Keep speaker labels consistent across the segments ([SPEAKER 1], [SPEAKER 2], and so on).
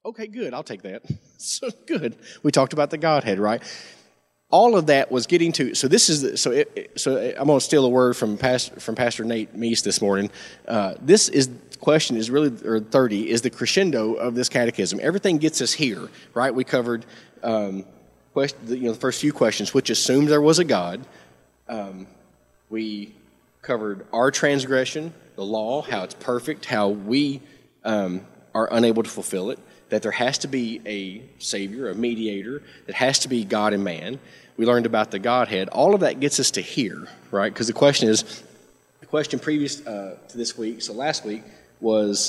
[SPEAKER 1] Okay, good. I'll take that. So good. We talked about the Godhead, right? All of that was getting to. So this is. I'm going to steal a word from Pastor Nate Meese this morning. This is question is really, or 30 is the crescendo of this catechism. Everything gets us here, right? We covered the first few questions, which assumed there was a God. We covered our transgression, the law, how it's perfect, how we are unable to fulfill it, that there has to be a Savior, a mediator, that has to be God and man. We learned about the Godhead. All of that gets us to here, right? Because the question previous to this week, so last week, was,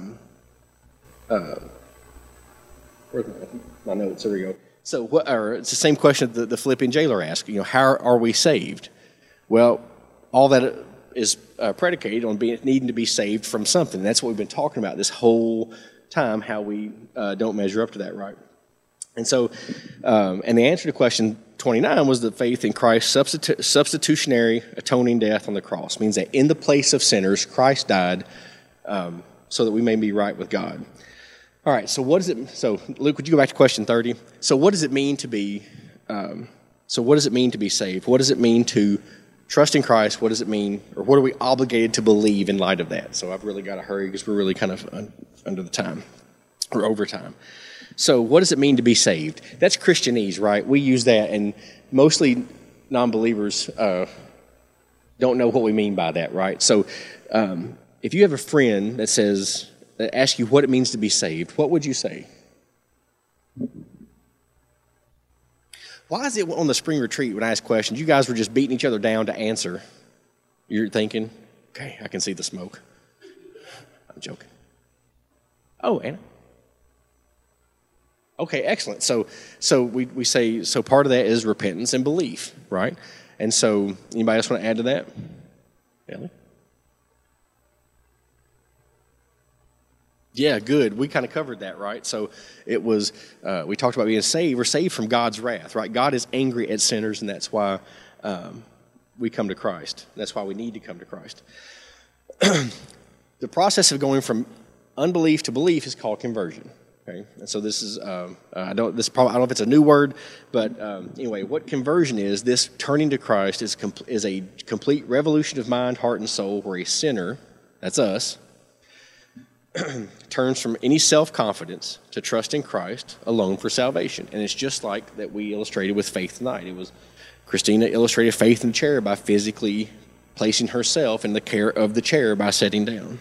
[SPEAKER 1] where's my notes? There we go. So it's the same question that the Philippian jailer asked, how are we saved? Well, all that is predicated on needing to be saved from something. That's what we've been talking about this whole time, how we don't measure up to that, right? And so, and the answer to question 29 was the faith in Christ's substitutionary atoning death on the cross. It means that in the place of sinners, Christ died so that we may be right with God. All right, so what is it? So, Luke, would you go back to question 30? So what does it mean to be, saved? What does it mean to trust in Christ? What does it mean, or what are we obligated to believe in light of that? So I've really got to hurry because we're really kind of under the time, or over time. So what does it mean to be saved? That's Christianese, right? We use that, and mostly non-believers don't know what we mean by that, right? So if you have a friend that asks you what it means to be saved, what would you say? Why is it on the spring retreat when I ask questions, you guys were just beating each other down to answer? You're thinking, okay, I can see the smoke. I'm joking. Oh, Anna. Okay, excellent. So we say, so part of that is repentance and belief, right? And so anybody else want to add to that? Ellie? Yeah, good. We kind of covered that, right? So it was, we talked about being saved. We're saved from God's wrath, right? God is angry at sinners, and that's why we come to Christ. That's why we need to come to Christ. The process of going from unbelief to belief is called conversion. Okay, and so this is I don't know if it's a new word, but anyway, what conversion is? This turning to Christ is a complete revolution of mind, heart, and soul, where a sinner, that's us, turns from any self-confidence to trust in Christ alone for salvation. And it's just like that we illustrated with faith tonight. It was Christina illustrated faith in the chair by physically placing herself in the care of the chair by sitting down.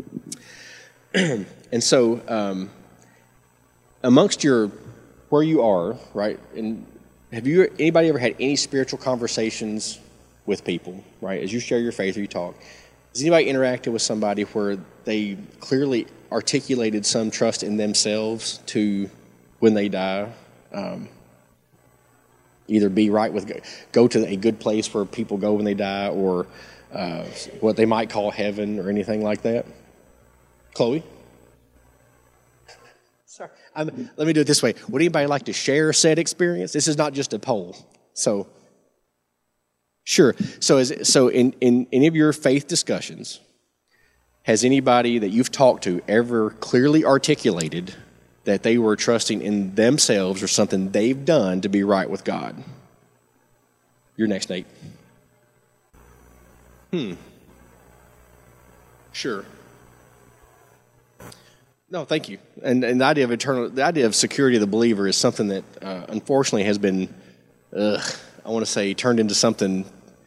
[SPEAKER 1] And so amongst where you are, right, and have anybody ever had any spiritual conversations with people, right, as you share your faith or you talk? Has anybody interacted with somebody where they clearly articulated some trust in themselves to, when they die, either be right with, go to a good place where people go when they die, or what they might call heaven or anything like that? Chloe? Sorry. Let me do it this way. Would anybody like to share said experience? This is not just a poll. So, sure. So in any of your faith discussions, has anybody that you've talked to ever clearly articulated that they were trusting in themselves or something they've done to be right with God? You're next, Nate. Sure. No, thank you. And the idea of security of the believer is something that unfortunately has been, I want to say, turned into something.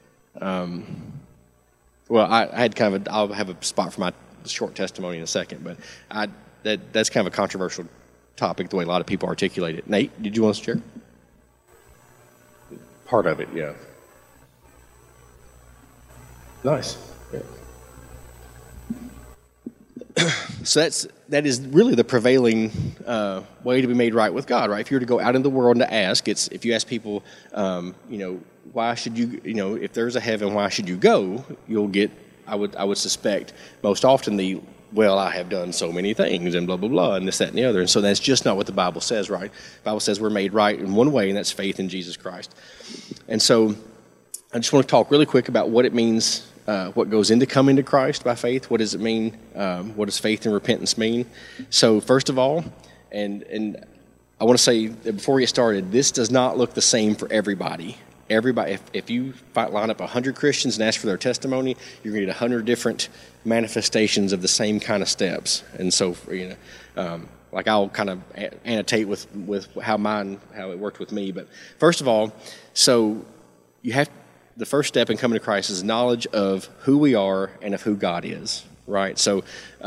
[SPEAKER 1] Well, I had kind of I'll have a spot for my short testimony in a second, but that's kind of a controversial topic, the way a lot of people articulate it. Nate, did you want to share? Part of it, yeah. Nice. Yeah. So that is really the prevailing way to be made right with God, right? If you were to go out in the world and to ask, if you ask people, why should you, if there's a heaven, why should you go? You'll get, I would suspect, most often I have done so many things and blah, blah, blah, and this, that, and the other. And so that's just not what the Bible says, right? The Bible says we're made right in one way, and that's faith in Jesus Christ. And so I just want to talk really quick about what it means, what goes into coming to Christ by faith. What does it mean? What does faith and repentance mean? So first of all, And I want to say that before we get started, this does not look the same for everybody. Everybody, if you line up 100 Christians and ask for their testimony, you're going to get 100 different manifestations of the same kind of steps. And so, like I'll kind of annotate with how it worked with me. But first of all, so the first step in coming to Christ is knowledge of who we are and of who God is, right? So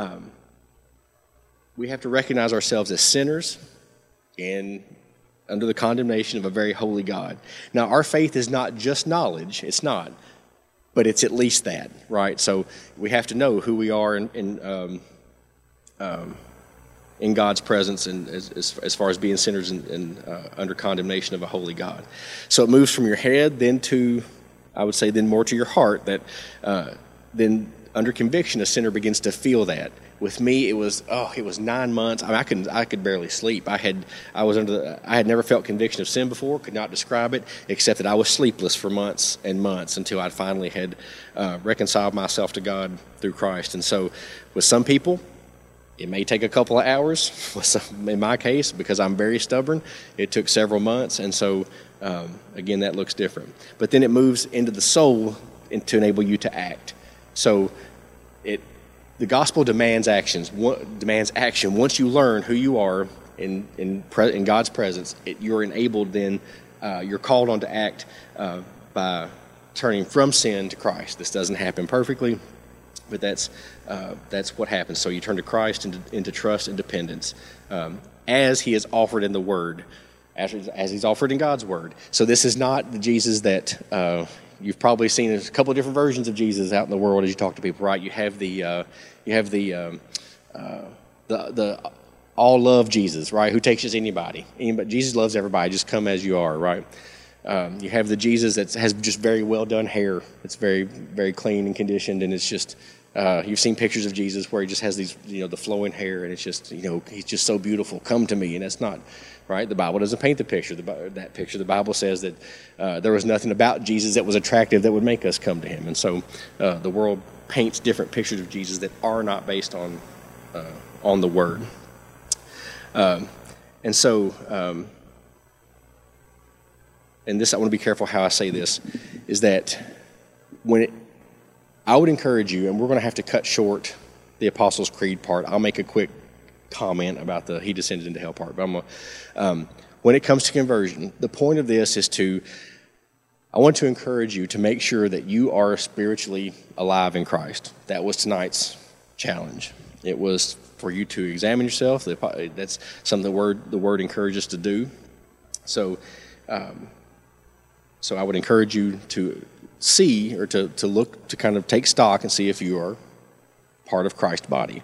[SPEAKER 1] we have to recognize ourselves as sinners and under the condemnation of a very holy God. Now, our faith is not just knowledge. It's not. But it's at least that, right? So we have to know who we are in God's presence and as far as being sinners and under condemnation of a holy God. So it moves from your head then to, I would say, then more to your heart, that then under conviction, a sinner begins to feel that. With me, it was 9 months. I mean, I could barely sleep. I had never felt conviction of sin before. Could not describe it, except that I was sleepless for months and months until I finally had reconciled myself to God through Christ. And so, with some people, it may take a couple of hours. In my case, because I'm very stubborn, it took several months. And so, again, that looks different. But then it moves into the soul to enable you to act. So the gospel demands action. Once you learn who you are in God's presence, you're enabled then, you're called on to act by turning from sin to Christ. This doesn't happen perfectly, but that's what happens. So you turn to Christ into trust and dependence as he is offered in the Word, as he's offered in God's Word. So this is not the Jesus that you've probably seen a couple of different versions of Jesus out in the world as you talk to people, right? You have the all love Jesus, right? Who takes just anybody. Jesus loves everybody. Just come as you are, right? You have the Jesus that has just very well done hair. It's very, very clean and conditioned, and it's just you've seen pictures of Jesus where he just has these, the flowing hair, and it's just, he's just so beautiful. Come to me, and that's not right. The Bible doesn't paint the picture. That picture. The Bible says that there was nothing about Jesus that was attractive that would make us come to him, and so the world paints different pictures of Jesus that are not based on the Word, and so. And this, I want to be careful how I say this, is that I would encourage you, and we're going to have to cut short the Apostles' Creed part. I'll make a quick comment about the he descended into hell part. But when it comes to conversion, the point of this is I want to encourage you to make sure that you are spiritually alive in Christ. That was tonight's challenge. It was for you to examine yourself. That's something the Word encourages us to do. So I would encourage you to see or to look, to kind of take stock and see if you are part of Christ's body.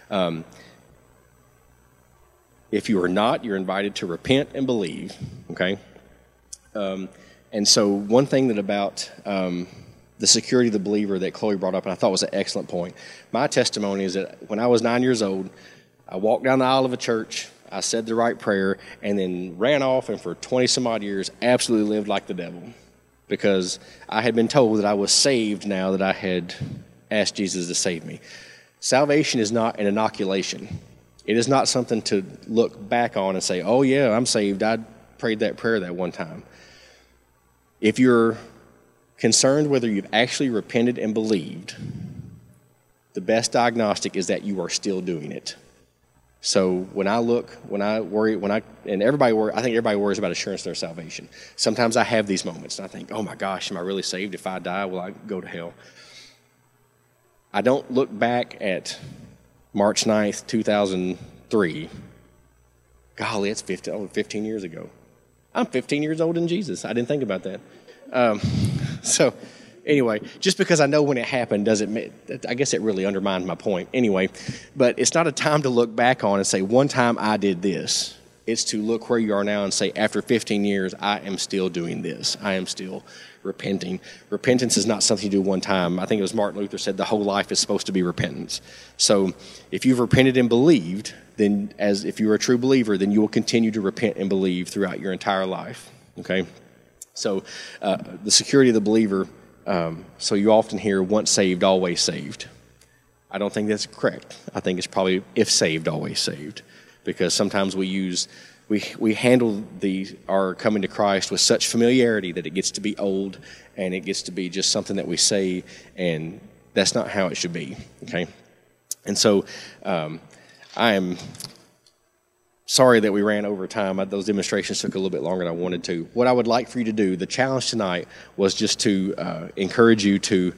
[SPEAKER 1] If you are not, you're invited to repent and believe, okay? And so one thing that about the security of the believer that Chloe brought up, and I thought was an excellent point, my testimony is that when I was 9 years old, I walked down the aisle of a church, I said the right prayer, and then ran off, and for 20-some-odd years, absolutely lived like the devil, because I had been told that I was saved now that I had asked Jesus to save me. Salvation is not an inoculation. It is not something to look back on and say, oh, yeah, I'm saved. I prayed that prayer that one time. If you're concerned whether you've actually repented and believed, the best diagnostic is that you are still doing it. So when I worry, I think everybody worries about assurance of their salvation. Sometimes I have these moments, and I think, oh my gosh, am I really saved? If I die, will I go to hell? I don't look back at March 9th, 2003. Golly, that's 15 years ago. I'm 15 years old in Jesus. I didn't think about that. So anyway, just because I know when it happened I guess it really undermines my point. Anyway, but it's not a time to look back on and say, one time I did this. It's to look where you are now and say, after 15 years, I am still doing this. I am still repenting. Repentance is not something you do one time. I think it was Martin Luther said the whole life is supposed to be repentance. So if you've repented and believed, then if you're a true believer, then you will continue to repent and believe throughout your entire life. Okay? So the security of the believer, so you often hear once saved, always saved. I don't think that's correct. I think it's probably if saved, always saved. because sometimes we handle our coming to Christ with such familiarity that it gets to be old and it gets to be just something that we say, and that's not how it should be, okay? And so I am sorry that we ran over time. Those demonstrations took a little bit longer than I wanted to. What I would like for you to do, the challenge tonight, was just to encourage you to,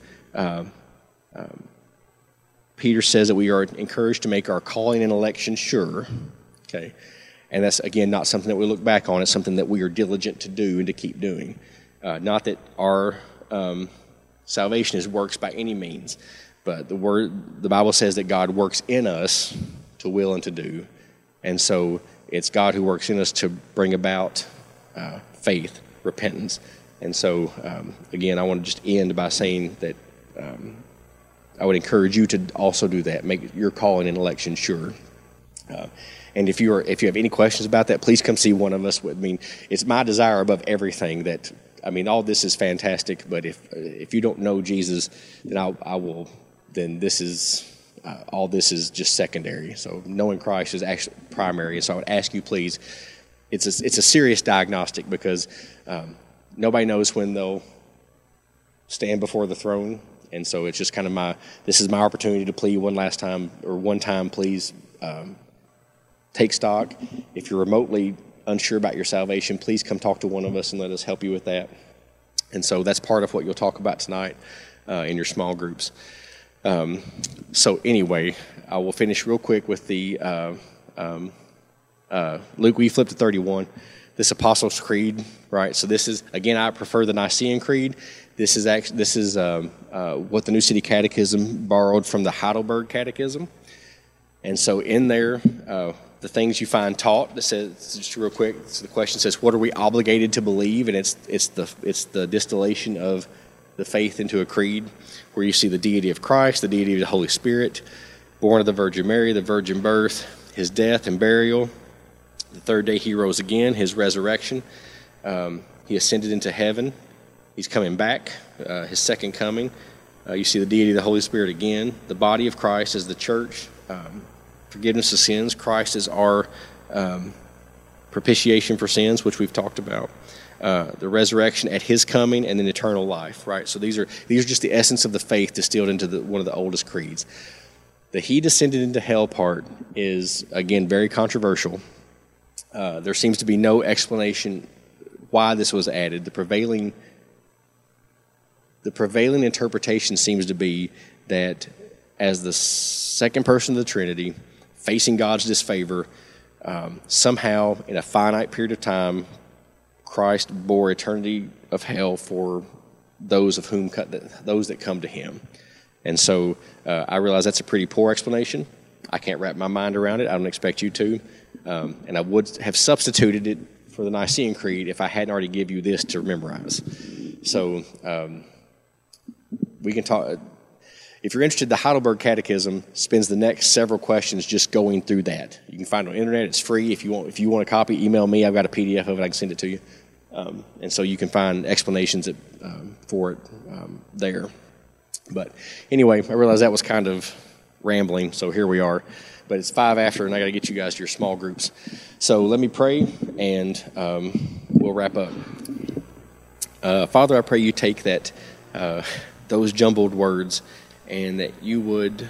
[SPEAKER 1] Peter says that we are encouraged to make our calling and election sure, okay? And that's, again, not something that we look back on. It's something that we are diligent to do and to keep doing. Not that our salvation is works by any means, but the Bible says that God works in us to will and to do. And so it's God who works in us to bring about faith, repentance. And so, again, I want to just end by saying that I would encourage you to also do that. Make your calling and election sure. And if you have any questions about that, please come see one of us. I mean, it's my desire above everything that, I mean, all this is fantastic, but if you don't know Jesus, then then this is, all this is just secondary. So knowing Christ is actually primary. And so I would ask you, please, it's a serious diagnostic, because nobody knows when they'll stand before the throne. And so it's just kind of this is my opportunity to plead one time, please, take stock. If you're remotely unsure about your salvation, please come talk to one of us and let us help you with that. And so that's part of what you'll talk about tonight in your small groups. So anyway, I will finish real quick with the Luke, will you flip to 31? This Apostles' Creed, right? So this is, again, I prefer the Nicene Creed. This is what the New City Catechism borrowed from the Heidelberg Catechism. And so in there, the things you find taught, that says, just real quick, so the question says, what are we obligated to believe? And it's the distillation of the faith into a creed, where you see the deity of Christ, the deity of the Holy Spirit, born of the Virgin Mary, the virgin birth, his death and burial, the third day he rose again, his resurrection, he ascended into heaven, he's coming back, his second coming. You see the deity of the Holy Spirit again, the body of Christ is the church, forgiveness of sins. Christ is our propitiation for sins, which we've talked about. The resurrection at his coming, and then eternal life, right? So these are just the essence of the faith distilled into one of the oldest creeds. The he descended into hell part is, again, very controversial. There seems to be no explanation why this was added. The prevailing interpretation seems to be that as the second person of the Trinity, facing God's disfavor, somehow in a finite period of time, Christ bore eternity of hell for those that come to him. And so I realize that's a pretty poor explanation. I can't wrap my mind around it. I don't expect you to. And I would have substituted it for the Nicene Creed if I hadn't already give you this to memorize. So we can talk. If you're interested, the Heidelberg Catechism spends the next several questions just going through that. You can find it on the internet. It's free. If you want a copy, email me. I've got a PDF of it. I can send it to you. And so you can find explanations for it there. But anyway, I realize that was kind of rambling, so here we are. But it's 5 after, and I got to get you guys to your small groups. So let me pray, and we'll wrap up. Father, I pray you take those jumbled words, and that you would,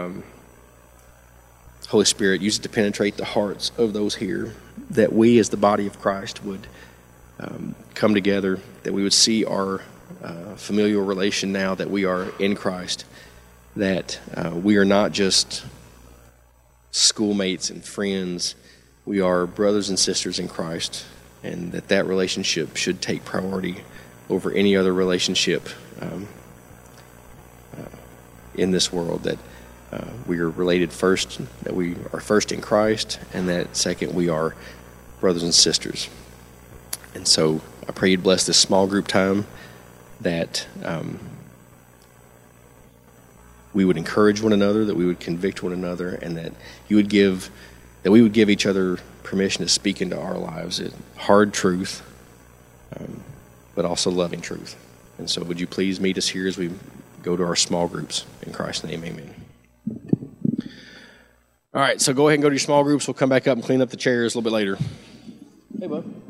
[SPEAKER 1] Holy Spirit, use it to penetrate the hearts of those here, that we as the body of Christ would come together, that we would see our familial relation now that we are in Christ, that we are not just schoolmates and friends, we are brothers and sisters in Christ, and that relationship should take priority over any other relationship in this world, that we are related first, that we are first in Christ, and that second, we are brothers and sisters. And so I pray you'd bless this small group time, that we would encourage one another, that we would convict one another, and that we would give each other permission to speak into our lives hard truth, but also loving truth. And so would you please meet us here as we go to our small groups. In Christ's name, amen. All right, so go ahead and go to your small groups. We'll come back up and clean up the chairs a little bit later. Hey, bud.